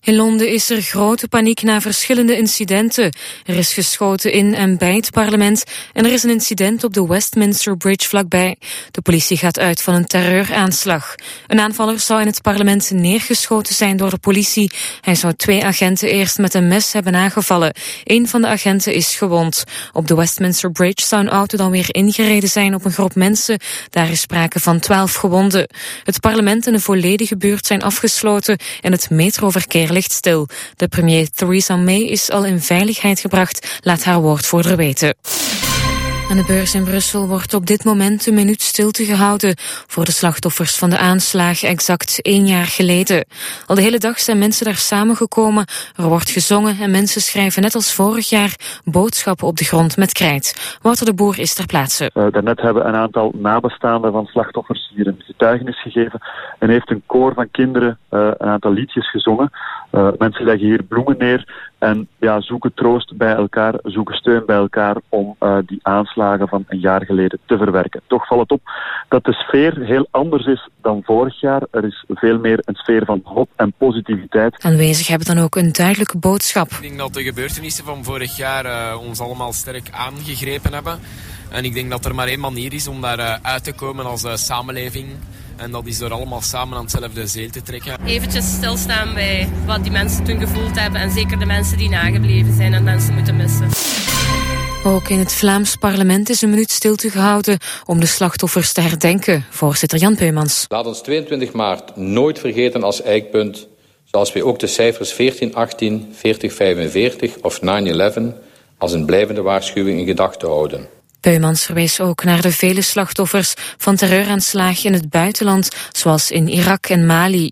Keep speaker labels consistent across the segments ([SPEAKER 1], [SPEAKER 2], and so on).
[SPEAKER 1] In Londen is er grote paniek na verschillende incidenten. Er is geschoten in en bij het parlement en er is een incident op de Westminster Bridge vlakbij. De politie gaat uit van een terreuraanslag. Een aanvaller zou in het parlement neergeschoten zijn door de politie. Hij zou 2 agenten eerst met een mes hebben aangevallen. 1 van de agenten is gewond. Op de Westminster Bridge zou een auto dan weer ingereden zijn op een groep mensen. Daar is sprake van 12 gewonden. Het parlement en de volledige buurt zijn afgesloten en het metroverkeer ligt stil. De premier Theresa May is al in veiligheid gebracht, laat haar woordvoerder weten. Aan de beurs in Brussel wordt op dit moment een minuut stilte gehouden voor de slachtoffers van de aanslagen exact 1 jaar geleden. Al de hele dag zijn mensen daar samengekomen, er wordt gezongen en mensen schrijven net als vorig jaar boodschappen op de grond met krijt. Wouter de Boer is ter plaatse.
[SPEAKER 2] Daarnet hebben een aantal nabestaanden van slachtoffers hier een getuigenis gegeven en heeft een koor van kinderen een aantal liedjes gezongen. Mensen leggen hier bloemen neer en zoeken troost bij elkaar, zoeken steun bij elkaar om die aanslagen van een jaar geleden te verwerken. Toch valt het op dat de sfeer heel anders is dan vorig jaar. Er is veel meer een sfeer van hoop en positiviteit.
[SPEAKER 1] Aanwezig hebben dan ook een duidelijke boodschap.
[SPEAKER 3] Ik denk dat de gebeurtenissen van vorig jaar ons allemaal sterk aangegrepen hebben. En ik denk dat er maar 1 manier is om daar uit te komen als samenleving. En dat is door allemaal samen aan hetzelfde zeel te trekken.
[SPEAKER 4] Eventjes stilstaan bij wat die mensen toen gevoeld hebben. En zeker de mensen die nagebleven zijn en mensen moeten missen.
[SPEAKER 1] Ook in het Vlaams parlement is een minuut stilte gehouden om de slachtoffers te herdenken. Voorzitter Jan Peumans.
[SPEAKER 5] Laat ons 22 maart nooit vergeten als eikpunt, zoals wij ook de cijfers 1418, 4045 of 9/11 als een blijvende waarschuwing in gedachten houden.
[SPEAKER 1] Peumans verwees ook naar de vele slachtoffers van terreuraanslagen in het buitenland, zoals in Irak en Mali.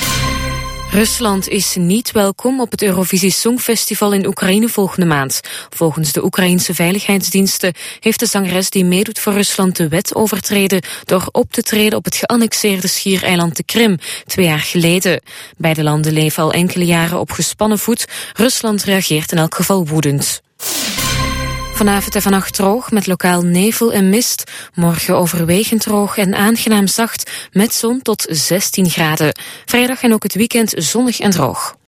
[SPEAKER 1] Rusland is niet welkom op het Eurovisie Songfestival in Oekraïne volgende maand. Volgens de Oekraïense veiligheidsdiensten heeft de zangeres die meedoet voor Rusland de wet overtreden door op te treden op het geannexeerde schiereiland de Krim 2 jaar geleden. Beide landen leven al enkele jaren op gespannen voet. Rusland reageert in elk geval woedend. Vanavond en vannacht droog met lokaal nevel en mist. Morgen overwegend droog en aangenaam zacht met zon tot 16 graden. Vrijdag en ook het weekend zonnig en droog.